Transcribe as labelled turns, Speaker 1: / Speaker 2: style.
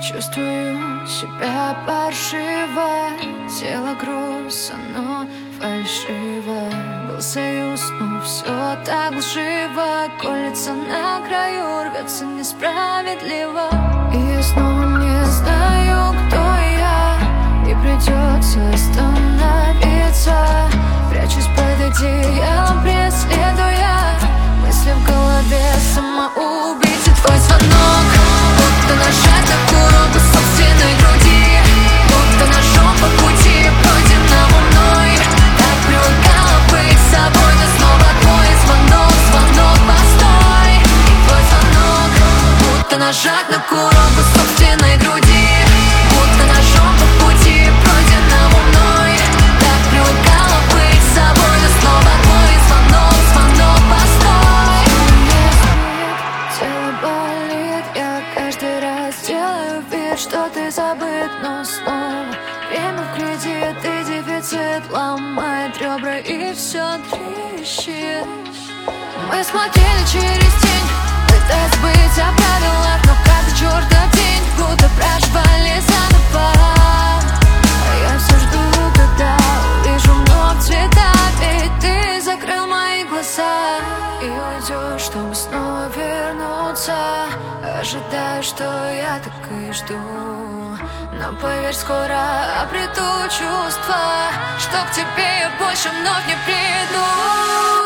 Speaker 1: Чувствую себя паршиво, тело груз, оно фальшиво. Был союз, но все так лживо. Колется на краю, рвется несправедливо. И я снова не знаю, кто я, и придется остановиться. Прячусь под одеялом, преследуя мысли в голове самоубийцы. Твой звонок, будто нажать на курок собственной груди, будто ножом по пути, пройденному мной. Так привыкала быть собой, но снова твой звонок, звонок, постой. Твой звонок, будто нажать на курок собственной груди, будто ножом по пути, пройденному мной. Так привыкала быть собой, но снова твой звонок, звонок, постой. Тело болит, я каждый раз делаю вид, что ты забыт, но снова время в кредит, и дефицит ломает ребра, и все трещит. Мы смотрели через тень, пытаясь быть о правилах, но каждый чертов день будто проживали заново. А я все жду, когда увижу вновь цвета, ведь ты закрыл мои глаза и уйдешь, чтобы снова вернуться. Ожидаю, что я так и жду, но поверь, скоро обрету чувства, что к тебе я больше вновь не приду.